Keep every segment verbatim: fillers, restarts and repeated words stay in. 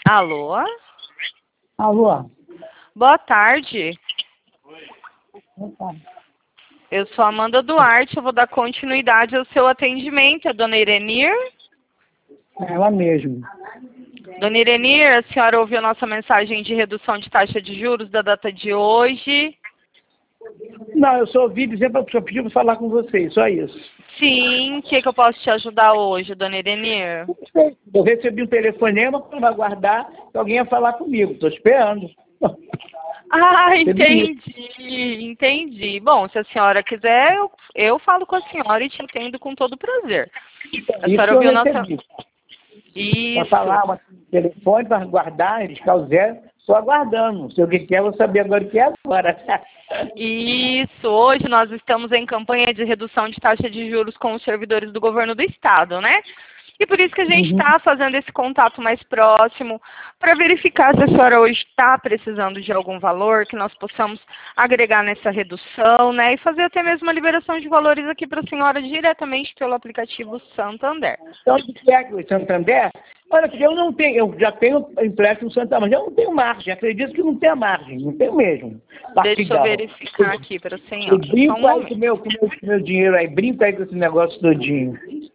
Alô? Alô? Boa tarde. Opa. Eu sou Amanda Duarte, eu vou dar continuidade ao seu atendimento. A dona Irenir? Ela mesmo. Dona Irenir, a senhora ouviu a nossa mensagem de redução de taxa de juros da data de hoje? Não, eu só ouvi dizer para só pedir para falar com vocês, só isso. Sim, o que, que eu posso te ajudar hoje, dona Irenir? Eu recebi um telefonema para aguardar que alguém ia falar comigo. Estou esperando. Ah, entendi, entendi. Bom, se a senhora quiser, eu, eu falo com a senhora e te atendo com todo prazer. A Isso senhora eu ouviu nossa... recebi. Para Isso. falar uma telefone, para aguardar, eles o zero, estou aguardando. Não sei o que que é, vou saber agora o que é agora. Isso, hoje nós estamos em campanha de redução de taxa de juros com os servidores do governo do estado, né? E por isso que a gente está Uhum. fazendo esse contato mais próximo, para verificar se a senhora hoje está precisando de algum valor, que nós possamos agregar nessa redução, né? E fazer até mesmo a liberação de valores aqui para a senhora diretamente pelo aplicativo Santander. Então, o que é que o Santander? Olha, eu não tenho, eu já tenho empréstimo Santander, mas eu não tenho margem, acredito que não tenha margem, não tenho mesmo. Deixa eu verificar aqui para a senhora. Eu brinco Só um aí momento. com o meu, com meu, com meu dinheiro aí, brinco aí com esse negócio todinho.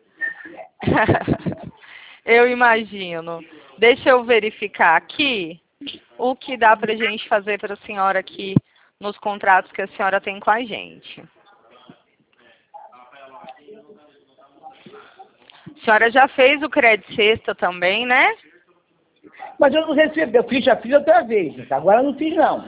Eu imagino. Deixa eu verificar aqui o que dá para a gente fazer para a senhora aqui nos contratos que a senhora tem com a gente. A senhora já fez o crédito sexta também, né? Mas eu não recebi, eu fiz, já fiz outra vez, agora eu não fiz não.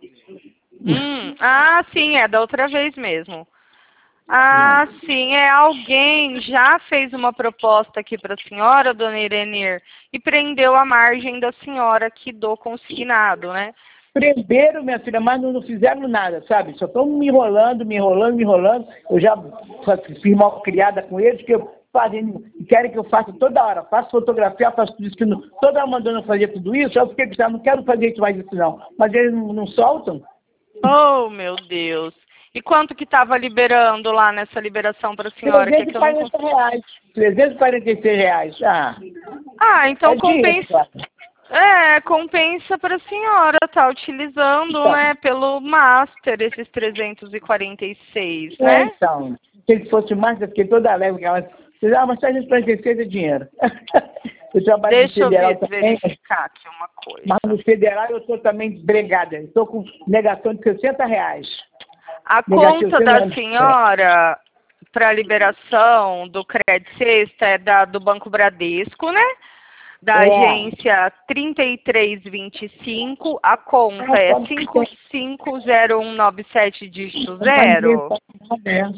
Hum, ah, sim, é da outra vez mesmo. Ah, sim, é alguém já fez uma proposta aqui para a senhora, dona Irenir, e prendeu a margem da senhora aqui do consignado, né? Prenderam, minha filha, mas não, não fizeram nada, sabe? Só estão me enrolando, me enrolando, me enrolando. Eu já fiz mal criada com eles, que eu fazem, querem que eu faça toda hora. Faço fotografia, faço tudo isso. Que não, toda hora mandando eu fazer tudo isso, eu fiquei pensando, não quero fazer isso mais isso não. Mas eles não, não soltam. Oh, meu Deus. E quanto que estava liberando lá nessa liberação para a senhora? Que é que eu não trezentos e quarenta reais. trezentos e quarenta e seis reais. Ah, Ah, então é dinheiro, compensa. claro. É, compensa para a senhora estar utilizando, Então, né, pelo Master, esses trezentos e quarenta e seis, é, né? então, se fosse mais, eu fiquei toda alegre. Ela disse, ah, mas trezentos e quarenta e seis é dinheiro. Eu trabalho no Deixa eu federal ver, também, verificar aqui uma coisa. mas no federal eu estou também desempregada. Estou com negação de sessenta reais. A Negativo, conta cem da anos. senhora para liberação do crédito sexta é da, do Banco Bradesco, né? Da É. agência trinta e três vinte e cinco, a conta Ah, é pode cinco ser. cinco zero um nove sete dígito Mas ninguém zero. faz nada.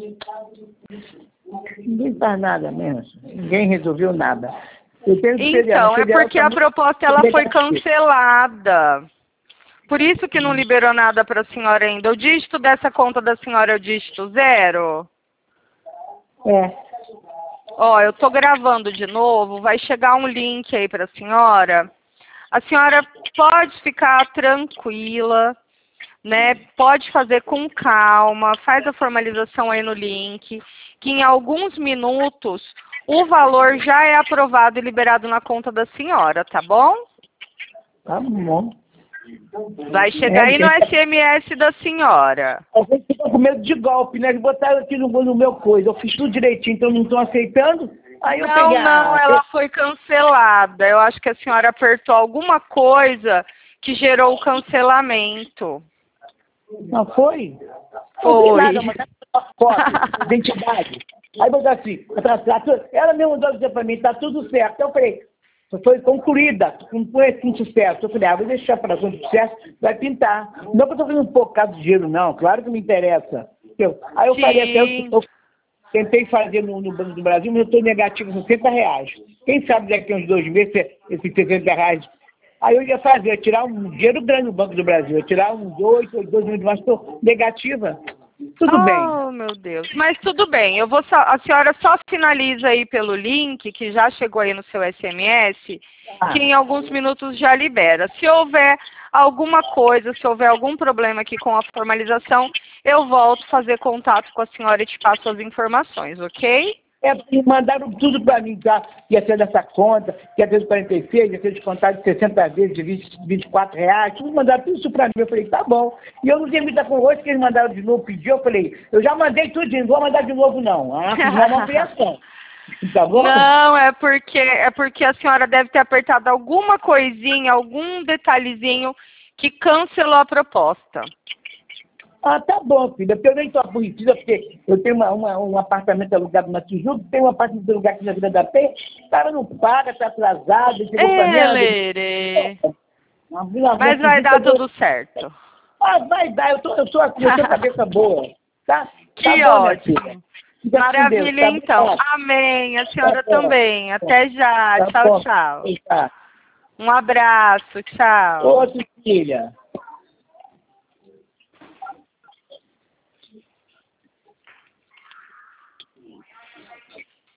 Ninguém faz nada mesmo. Ninguém resolveu nada. Eu tenho de federal. Então, é Federal porque a também proposta ela foi cancelada. Por isso que não liberou nada para a senhora ainda. O dígito dessa conta da senhora é o dígito zero? É. Ó, eu tô gravando de novo, vai chegar um link aí para a senhora. A senhora pode ficar tranquila, né? Pode fazer com calma, faz a formalização aí no link, que em alguns minutos o valor já é aprovado e liberado na conta da senhora, tá bom? Tá bom. Vai chegar aí no S M S da senhora. A gente fica com medo de golpe, né? Eles botaram aqui no, no meu coisa. Eu fiz tudo direitinho, então não estão aceitando. Aí eu Não, peguei não, a... ela foi cancelada. Eu acho que a senhora apertou alguma coisa que gerou o cancelamento. Não foi? Não Foi. tem nada, mas foto, identidade. Aí botou assim, tá, tá, tá, ela mesmo mandou dizer pra mim, tá tudo certo. Então eu falei, foi concluída, com, com sucesso. Eu falei, ah, vou deixar para com sucesso, vai pintar. Não que eu tô fazendo um pouco caso de dinheiro, não, claro que me interessa. Eu, aí eu falei até, eu, eu tentei fazer no, no Banco do Brasil, mas eu estou negativo sessenta reais. Quem sabe daqui a uns dois meses, esses sessenta reais. Aí eu ia fazer, eu ia tirar um dinheiro grande no Banco do Brasil, eu ia tirar uns oito, dois mil, mas estou negativa. Tudo bem. Oh, meu Deus. Mas tudo bem. Eu vou só, a senhora só finaliza aí pelo link, que já chegou aí no seu S M S, Ah. que em alguns minutos já libera. Se houver alguma coisa, se houver algum problema aqui com a formalização, eu volto a fazer contato com a senhora e te passo as informações, ok? É, e mandaram tudo para mim, tá? Que ia ser dessa conta, que ia ser de quarenta e seis, ia ser descontado de sessenta vezes de vinte, vinte e quatro reais, tudo mandaram tudo isso para mim. Eu falei, tá bom. E eu não tinha muita com hoje que eles mandaram de novo, pediu, eu falei, eu já mandei tudo, não vou mandar de novo não. Ah, fiz uma ampliação. Tá bom? Não, é porque, é porque a senhora deve ter apertado alguma coisinha, algum detalhezinho que cancelou a proposta. Ah, tá bom, filha, porque eu nem estou aborrecida, porque eu tenho uma, uma, um apartamento alugado na Tijuca, tem um apartamento alugado aqui na Vila da Penha, o cara não paga, está atrasado, chegou para mim... É, Lerê. Uma Vila Mas vai dar tudo certo. Ah, vai dar, eu tô, eu tô aqui, eu tenho cabeça boa, tá? Que tá bom, ótimo. Maravilha, Deus, tá então. Bom. Amém. A senhora tá também. Até já. Tá tchau, bom. Tchau. Tá. Um abraço. Tchau. Outro, filha.